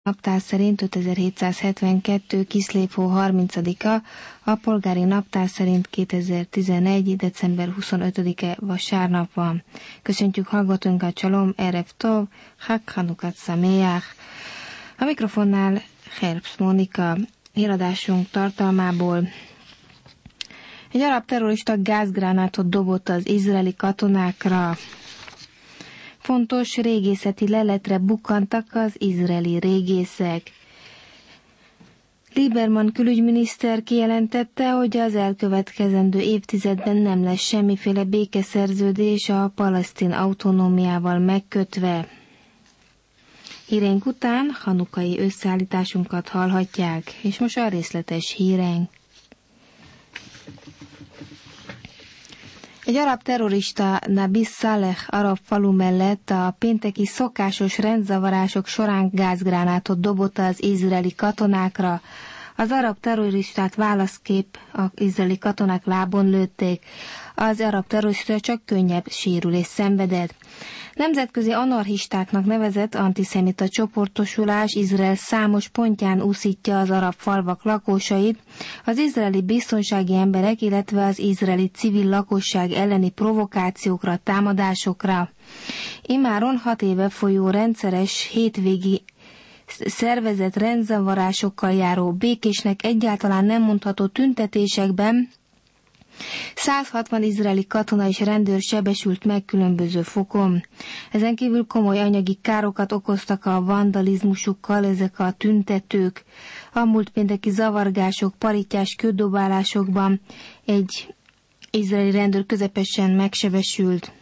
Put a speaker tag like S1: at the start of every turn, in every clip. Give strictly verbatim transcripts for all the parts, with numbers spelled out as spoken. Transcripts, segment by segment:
S1: naptár szerint ötezer-hétszázhetvenkettő Kiszlév hó harmincadika, a polgári naptár szerint kétezer-tizenegy december huszonötödike vasárnap van. Köszöntjük hallgatónkat, Csalom, Erev Tov, Chag Chanukat Sameach. A mikrofonnál Herbst Mónika. Híradásunk tartalmából: egy arab terrorista gázgránátot dobott az izraeli katonákra. Fontos régészeti leletre bukkantak az izraeli régészek. Lieberman külügyminiszter kijelentette, hogy az elkövetkezendő évtizedben nem lesz semmiféle békeszerződés a palesztin autonómiával megkötve. Híreink után hanukai összeállításunkat hallhatják, és most a részletes híreink. Egy arab terrorista Nabi Saleh arab falu mellett a pénteki szokásos rendzavarások során gázgránátot dobott az izraeli katonákra. Az arab terroristát válaszképp az izraeli katonák lábon lőtték. Az arab terrorista csak könnyebb sérülés szenvedett. Nemzetközi anarchistáknak nevezett antiszemita csoportosulás Izrael számos pontján úszítja az arab falvak lakosait, az izraeli biztonsági emberek, illetve az izraeli civil lakosság elleni provokációkra, támadásokra. Imáron hat éve folyó rendszeres hétvégi szervezett rendzavarásokkal járó, békésnek egyáltalán nem mondható tüntetésekben száz hatvan izraeli katona és rendőr sebesült meg különböző fokon. Ezen kívül komoly anyagi károkat okoztak a vandalizmusukkal ezek a tüntetők. A múlt pénteki zavargások, parittyás kődobálásokban egy izraeli rendőr közepesen megsebesült.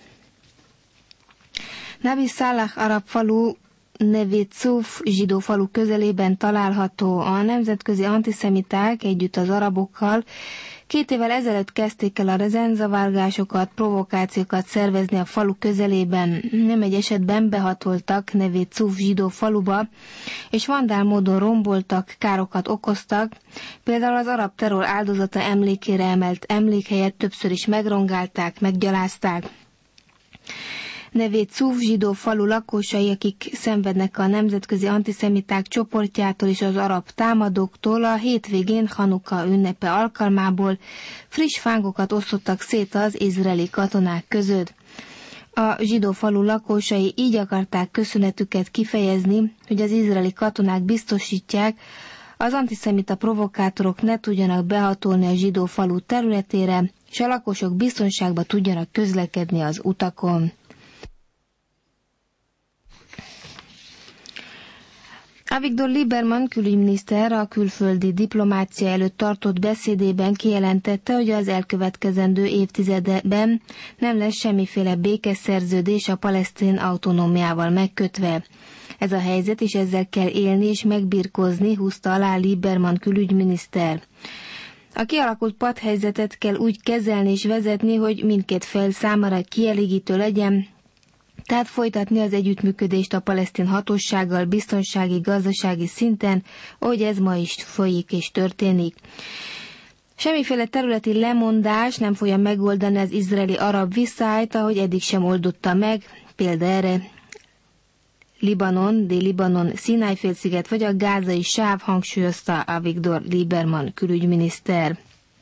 S1: Nabi Saleh arab falu Neve Tzuf zsidó falu közelében található. A nemzetközi antiszemiták együtt az arabokkal két évvel ezelőtt kezdték el a rendzavargásokat, provokációkat szervezni a falu közelében. Nem egy esetben behatoltak Neve Tzuf zsidó faluba, és vandál módon romboltak, károkat okoztak. Például az arab terror áldozata emlékére emelt emlékhelyet többször is megrongálták, meggyalázták. Neve Tzuf zsidó falu lakosai, akik szenvednek a nemzetközi antiszemiták csoportjától és az arab támadóktól, a hétvégén Hanuka ünnepe alkalmából friss fángokat osztottak szét az izraeli katonák között. A zsidó falu lakosai így akarták köszönetüket kifejezni, hogy az izraeli katonák biztosítják, az antiszemita provokátorok ne tudjanak behatolni a zsidó falu területére, és a lakosok biztonságba tudjanak közlekedni az utakon. Avigdor Lieberman külügyminiszter a külföldi diplomácia előtt tartott beszédében kijelentette, hogy az elkövetkezendő évtizedben nem lesz semmiféle békeszerződés a palesztin autonómiával megkötve. Ez a helyzet, és ezzel kell élni és megbirkózni, húzta alá Lieberman külügyminiszter. A kialakult padhelyzetet kell úgy kezelni és vezetni, hogy mindkét fél számára kielégítő legyen, tehát folytatni az együttműködést a palesztin hatósággal biztonsági, gazdasági szinten, ahogy ez ma is folyik és történik. Semmiféle területi lemondás nem fogja megoldani az izraeli-arab viszályt, ahogy eddig sem oldotta meg, példa erre Libanon, Dél-Libanon, Szináj-félsziget vagy a gázai sáv, hangsúlyozta Avigdor Lieberman külügyminiszter.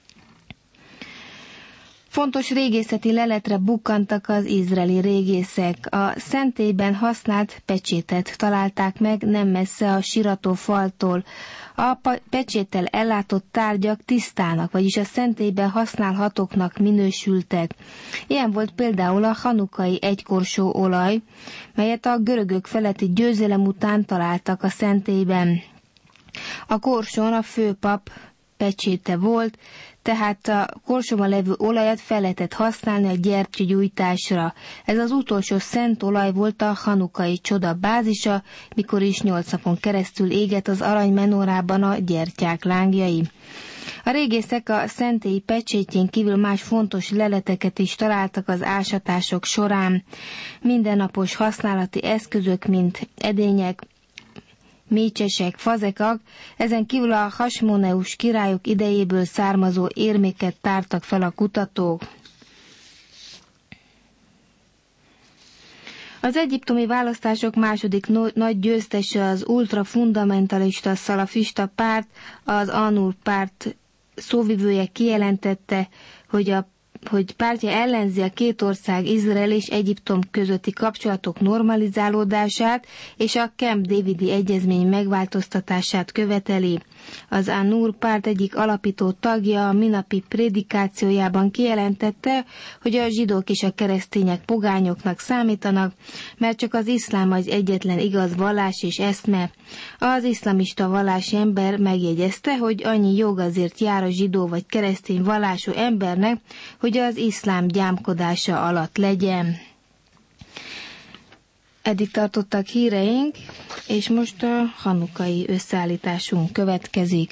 S1: Fontos régészeti leletre bukkantak az izraeli régészek. A szentélyben használt pecsétet találták meg nem messze a sirató faltól. A pecséttel ellátott tárgyak tisztának, vagyis a szentélyben használhatóknak minősültek. Ilyen volt például a hanukai egykorsó olaj, melyet a görögök feletti győzelem után találtak a szentélyben. A korsón a főpap pecséte volt, tehát a korsóban levő olajat fel lehetett használni a gyertyagyújtásra. Ez az utolsó szent olaj volt a hanukai csoda bázisa, mikor is nyolc napon keresztül égett az arany menorában a gyertyák lángjai. A régészek a szentélyi pecsétjén kívül más fontos leleteket is találtak az ásatások során. Mindennapos használati eszközök, mint edények, mécsesek, fazekak, ezen kívül a Hasmoneus királyok idejéből származó érméket tártak fel a kutatók. Az egyiptomi választások második no- nagy győztese az ultrafundamentalista szalafista párt, az An-Nur párt szóvivője kijelentette, hogy a hogy pártja ellenzi a két ország, Izrael és Egyiptom közötti kapcsolatok normalizálódását és a Camp Davidi egyezmény megváltoztatását követeli. Az An-Nur párt egyik alapító tagja a minapi prédikációjában kijelentette, hogy a zsidók és a keresztények pogányoknak számítanak, mert csak az iszlám az egyetlen igaz vallás és eszme. Az iszlamista vallási ember megjegyezte, hogy annyi jog azért jár a zsidó vagy keresztény vallású embernek, hogy az iszlám gyámkodása alatt legyen. Eddig tartottak híreink, és most a hanukai összeállításunk következik.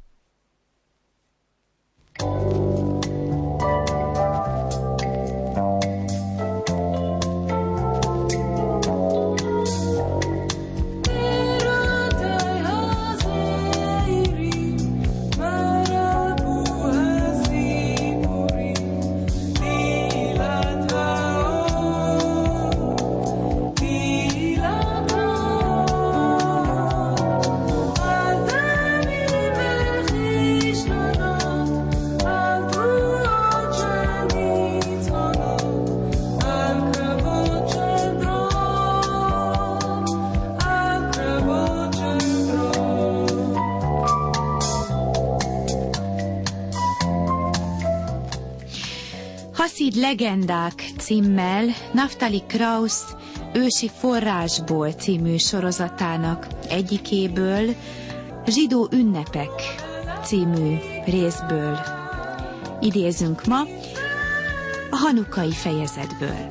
S2: Haszid legendák címmel Naftali Krausz Ősi forrásból című sorozatának egyikéből, Zsidó ünnepek című részből idézünk ma, a hanukai fejezetből.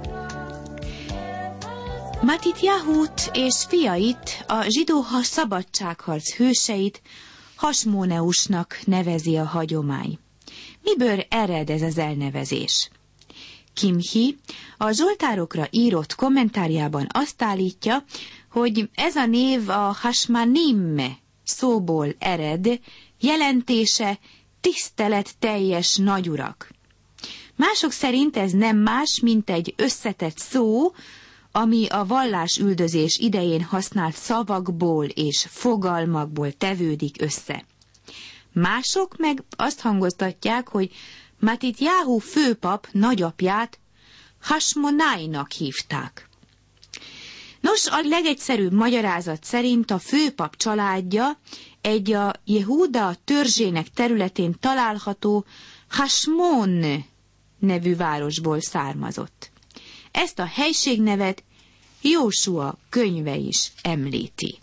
S2: Matitjahut és fiait, a zsidó szabadságharc hőseit Hasmóneusnak nevezi a hagyomány. Miből ered ez az elnevezés? Kimhi a Zsoltárokra írott kommentárjában azt állítja, hogy ez a név a Hashmanim szóból ered, jelentése tisztelet teljes nagyurak. Mások szerint ez nem más, mint egy összetett szó, ami a vallásüldözés idején használt szavakból és fogalmakból tevődik össze. Mások meg azt hangoztatják, hogy Matitjáhu főpap nagyapját Hasmonáinak hívták. Nos, a legegyszerűbb magyarázat szerint a főpap családja egy a Jehúda törzsének területén található Hasmón nevű városból származott. Ezt a helységnevet Jósua könyve is említi.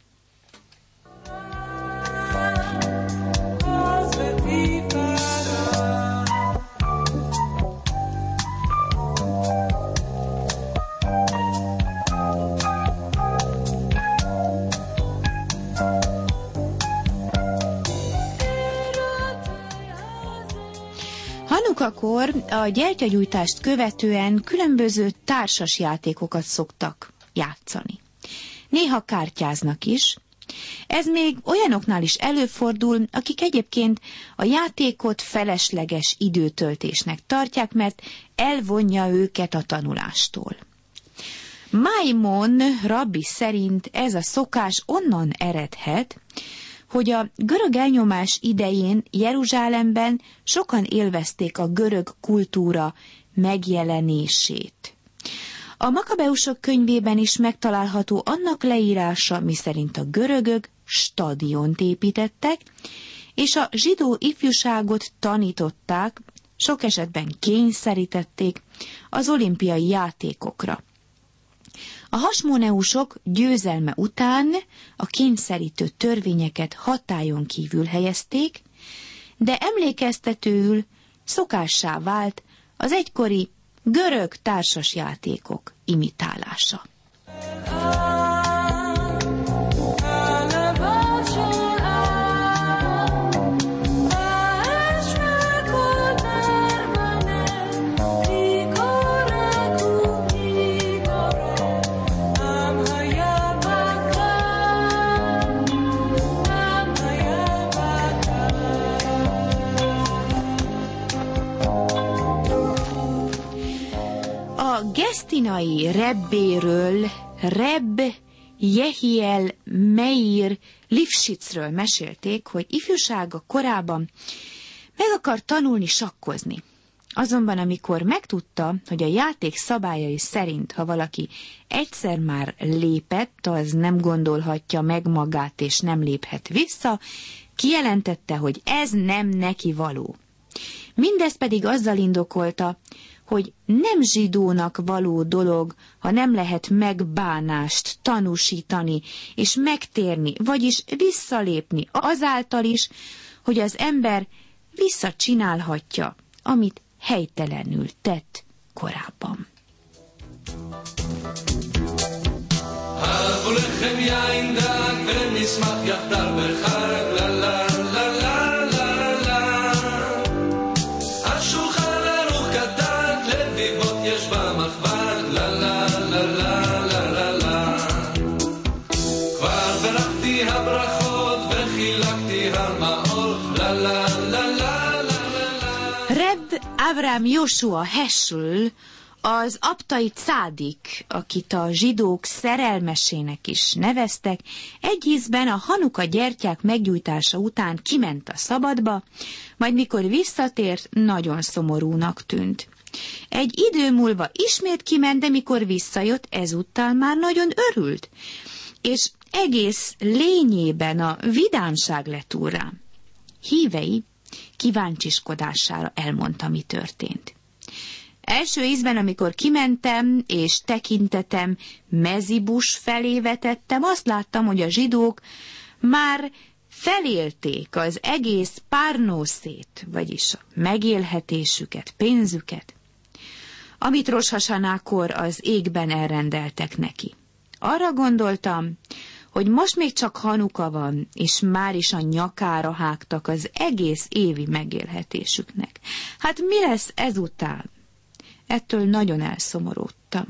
S2: Hanukakor a gyertyagyújtást követően különböző társas játékokat szoktak játszani. Néha kártyáznak is. Ez még olyanoknál is előfordul, akik egyébként a játékot felesleges időtöltésnek tartják, mert elvonja őket a tanulástól. Maimon rabbi szerint ez a szokás onnan eredhet, hogy a görög elnyomás idején Jeruzsálemben sokan élvezték a görög kultúra megjelenését. A Makabeusok könyvében is megtalálható annak leírása, miszerint a görögök stadiont építettek, és a zsidó ifjúságot tanították, sok esetben kényszerítették az olimpiai játékokra. A hasmoneusok győzelme után a kényszerítő törvényeket hatályon kívül helyezték, de emlékeztetőül szokássá vált az egykori görög társasjátékok imitálása. A palesztinai rebbéről, Rebb Jehiel Meir Lifshitzről mesélték, hogy ifjúsága korában meg akar tanulni sakkozni. Azonban amikor megtudta, hogy a játék szabályai szerint, ha valaki egyszer már lépett, az nem gondolhatja meg magát és nem léphet vissza, kijelentette, hogy ez nem neki való. Mindez pedig azzal indokolta, hogy nem zsidónak való dolog, ha nem lehet megbánást tanúsítani és megtérni, vagyis visszalépni azáltal is, hogy az ember visszacsinálhatja, amit helytelenül tett korábban. Avrám Joshua Heschel, az aptai cádik, akit a zsidók szerelmesének is neveztek, egy ízben a Hanuka gyertyák meggyújtása után kiment a szabadba, majd mikor visszatért, nagyon szomorúnak tűnt. Egy idő múlva ismét kiment, de mikor visszajött, ezúttal már nagyon örült, és egész lényében a vidámság lett úrrá. Hívei kíváncsiskodására elmondta, mi történt. Első ízben, amikor kimentem, és tekintetem Mezibus felé vetettem, azt láttam, hogy a zsidók már felélték az egész párnószét, vagyis a megélhetésüket, pénzüket, amit Rosh Hasanákor az égben elrendeltek neki. Arra gondoltam, hogy most még csak Hanuka van, és már is a nyakára hágtak az egész évi megélhetésüknek. Hát mi lesz ezután? Ettől nagyon elszomorodtam.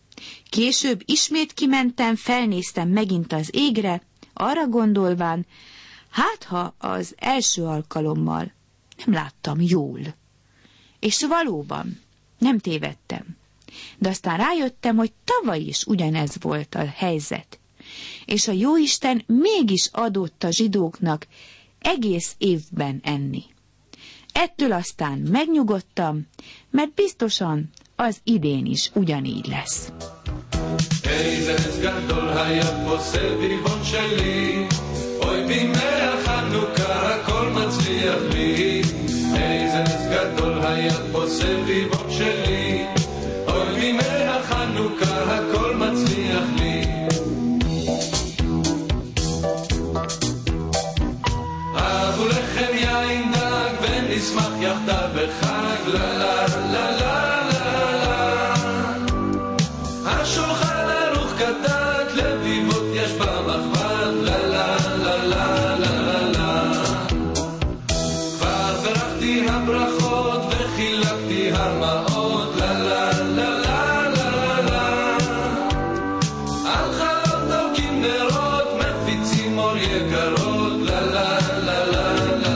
S2: Később ismét kimentem, felnéztem megint az égre, arra gondolván, hát ha az első alkalommal nem láttam jól. És valóban nem tévedtem. De aztán rájöttem, hogy tavaly is ugyanez volt a helyzet. És a Jóisten mégis adott a zsidóknak egész évben enni. Ettől aztán megnyugodtam, mert biztosan az idén is ugyanígy lesz.
S3: נשמח יחדיו בחג, לה לה לה לה לה לה. השולחן ערוך כתת, לביבות יש במחבת, לה לה לה לה לה לה. כבר ברכתי הברכות וחילקתי המעות, לה לה לה לה לה לה. על חלות דולקים נרות, מפיצים אור יקרות, לה לה לה לה.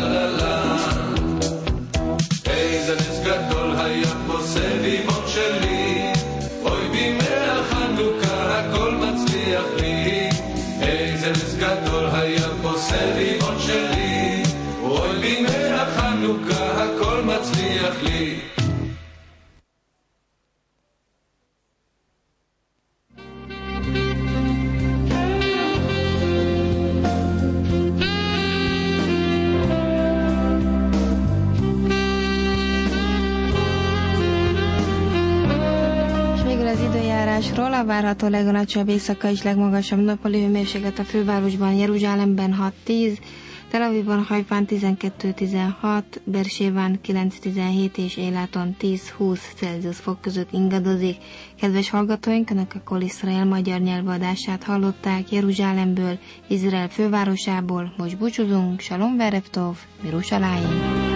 S1: A várható legalacsonyabb éjszaka és legmagasabb nappali hőmérséklet a fővárosban, Jeruzsálemben hat-tíz, Tel Avivban, Hajfán tizenkettő-tizenhat, Bersében kilenc-tizenhét és Éláton tíz-húsz Celsius fok között ingadozik. Kedves hallgatóink, Önök a Kol Iszrael magyar nyelvadását hallották Jeruzsálemből, Izrael fővárosából. Most búcsúzunk, Shalom Verev Tov, Mirushalayim.